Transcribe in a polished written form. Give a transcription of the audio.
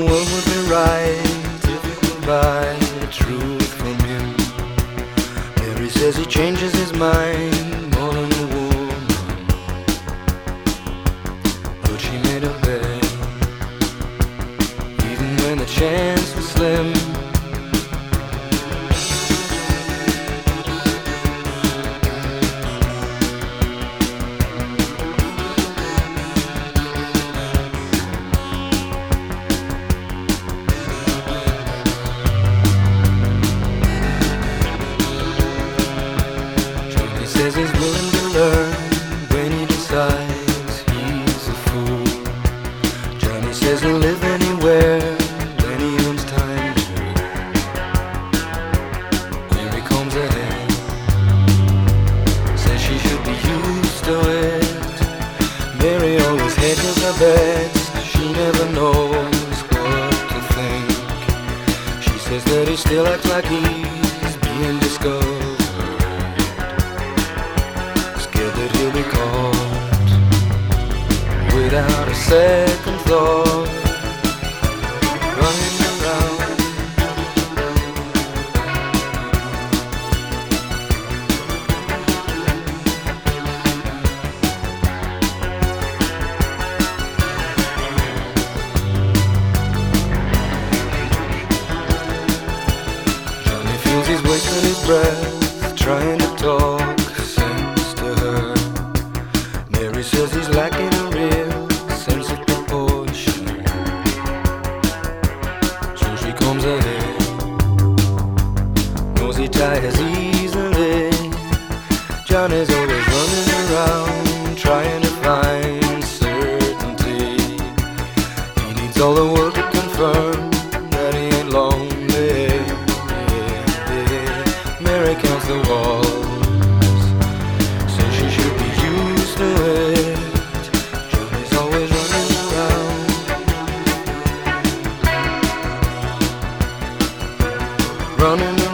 world would be right if we could buy the truth from him. Mary says he changes his mind more than a woman, but she made a bet, even when the chance was slim. Says he's willing to learn when he decides he's a fool. Johnny says he'll live anywhere when he owns time to. Mary comes ahead, says she should be used to it. Mary always hedges her bets, she never knows what to think. She says that he still acts like he's being discovered, that he'll be caught without a second thought, running around. Johnny feels he's wasting his breath trying to talk sense to her. Mary says he's lacking a real sense of proportion, so she comes ahead, knows he tires easily. Johnny's always running around trying to find certainty. He needs all the world to confirm that he ain't lonely. Mary counts the walls, says she should be used to it. Johnny's always running around, running around.